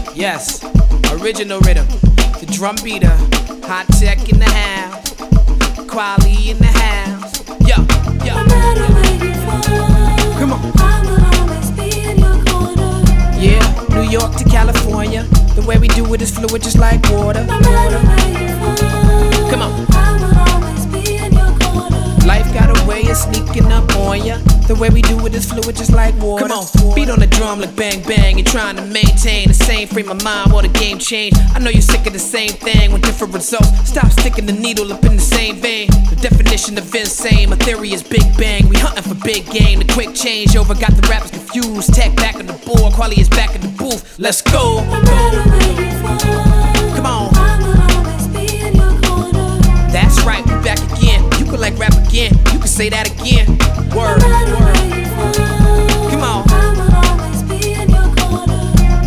Yes, original rhythm. The drum beater, hot tech in the house, quality in the house. Yo, yo. No matter where you fall, Come on. I will always be in your corner. Yeah, New York to California. The way we do it is fluid, just like water. No matter where you fall, Come on. I will always be in your corner. Life got a way of sneaking up on ya. The way we do it is fluid, just like water. Come on, beat on the drum like bang bang. You're trying to maintain the same frame of mind while the game change. I know you're sick of the same thing with different results. Stop sticking the needle up in the same vein. The definition of insane, my theory is big bang. We hunting for big game. The quick changeover got the rappers confused. Tech back on the board, quality is back in the booth. Let's go. No matter where you fall, Come on. I will always be in your corner. That's right, we back again. You can like rap again. You can say that again. Word.